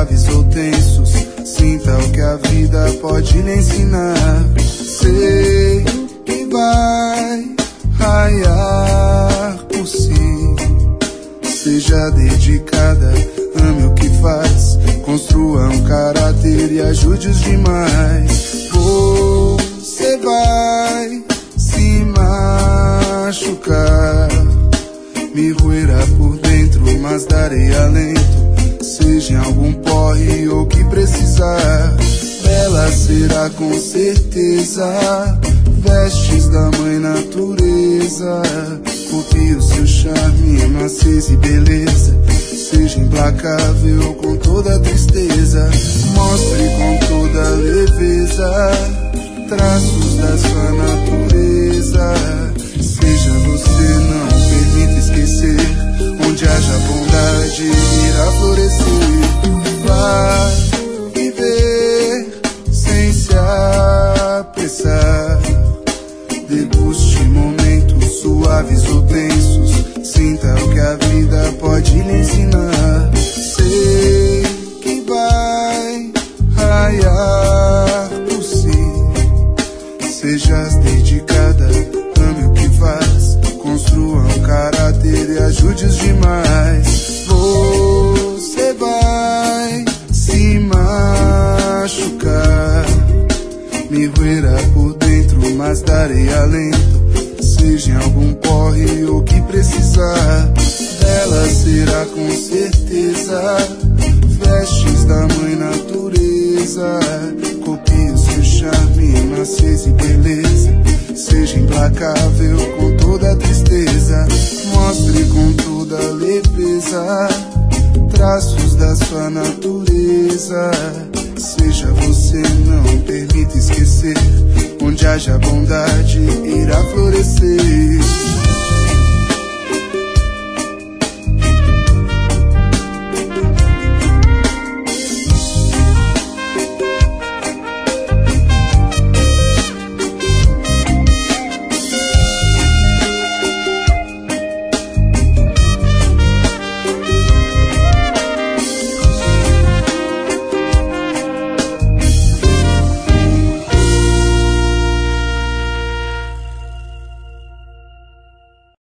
suaves ou tensos, sinta o que a vida pode lhe ensinar. Sei que vai raiar por si. Seja dedicada, ame o que faz, construa um caráter e ajude os demais. Você vai se machucar, me roerá por dentro, mas darei alento. Seja em algum porre ou que precisar, bela será com certeza. Vestes da mãe natureza, copie o seu charme, maciez e beleza. Seja implacável com toda tristeza, mostre com toda leveza traços da sua natureza. Seja você, não permita esquecer, onde haja bondade irá florescer. Vai viver sem se apressar, deguste momentos suaves ou tensos, sinta o que a vida pode lhe ensinar. Sei que vai raiar por si. Sejas dedicada, ame o que faz, construa um caráter e ajude os demais. Você vai se machucar, me roerá por dentro, mas darei alento. Seja em algum porre ou que precisar, ela será com certeza. Vestes da mãe natureza, copie o seu charme, maciez e beleza. Seja implacável com toda tristeza, mostre com toda leveza traços da sua natureza. Seja você, não permita esquecer, onde haja bondade irá florescer.